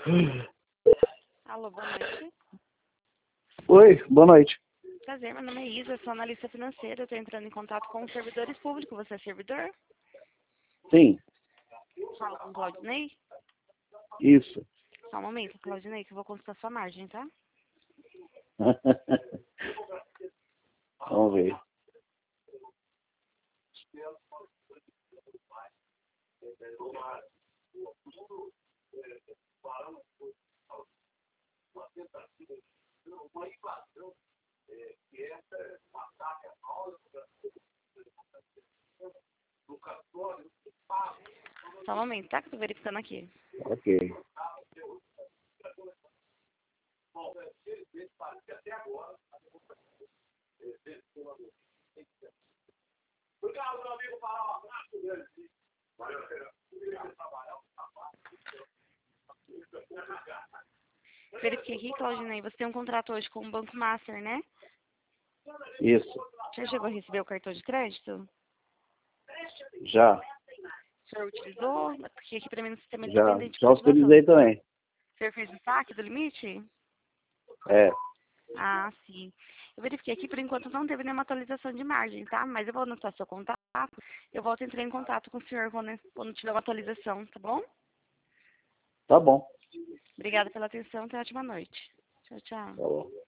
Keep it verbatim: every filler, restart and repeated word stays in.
Alô, boa noite. Oi, boa noite. Prazer, meu nome é Isa, sou analista financeira. Eu estou entrando em contato com os servidores públicos. Você é servidor? Sim, Fala com o Claudinei. isso. Só um momento, Claudinei, que eu vou consultar sua margem, tá? Vamos ver. Só um momento, tá? Que eu tô verificando aqui. Ok. Verifiquei aqui, Claudinei, você tem um contrato hoje com o Banco Master, né? Isso. Já chegou a receber o cartão de crédito? Já, O senhor utilizou? Porque aqui pra mim no sistema ele tá já. pendente Já com ativação. autorizei também. O senhor fez o saque do limite? É, Ah, sim. Eu verifiquei aqui, por enquanto não teve nenhuma atualização de margem, tá? Mas eu vou anotar seu contato. Eu volto a entrar em contato com o senhor quando, quando tiver uma atualização, tá bom? tá bom. Obrigada pela atenção, tenha uma ótima noite. Tchau, tchau. Tá bom.